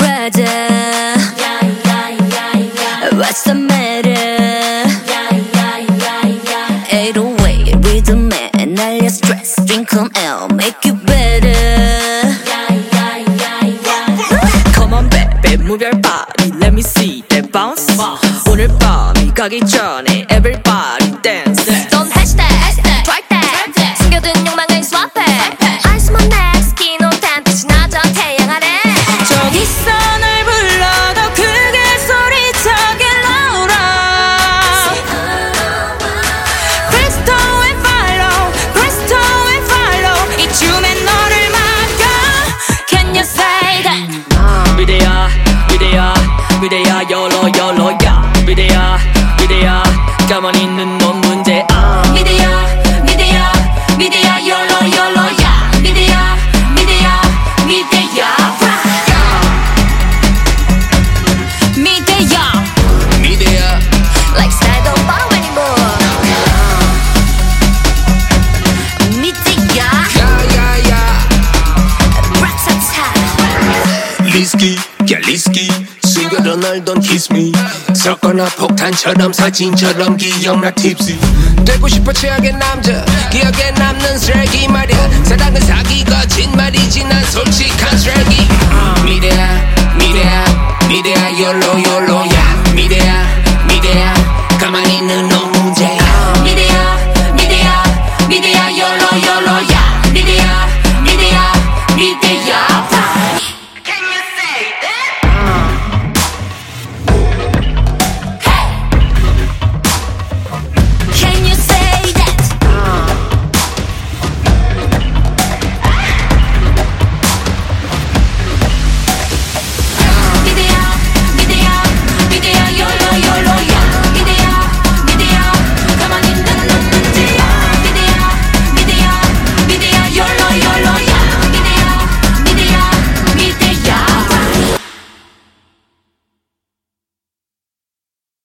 brother. What's the matter? 808 rhythm man, 날려 stress. Drink some L, make you better. Come on baby, move your body, let me see that bounce. 오늘 밤이 가기 전에 everybody dance. Don't hashtag, try that. 숨겨둔 욕망을 swap it. Ice my neck, skin on tan, 빛이 나죠 태양 아래. 저기서 널 불러도 크게 소리쳐게 louder. Crystal and follow, crystal and follow. 이 춤에 너를 맡겨. Can you say that? 미래야, 미래야, 미래야, YOLO, YOLO야. 미래야, 미래야, 가만히 있는 넌 문제야. 미래야, 미래야, 미래야, YOLO, YOLO야. 미래야, 미래야, 미래야. 미래야, 미래야 lifestyle don't borrow anymore. 미래야, 야야야 락사타. 리스키 야 리스키 숨겨둔 널 don't kiss me 섞거나 폭탄처럼 사진처럼 기억나 tipsy 되고 싶어 최악의 남자 기억에 남는 쓰레기 말이야 사랑은 사기 거짓말이지 난 솔직한 쓰레기 미래야 미래야 미래야 YOLO YOLO야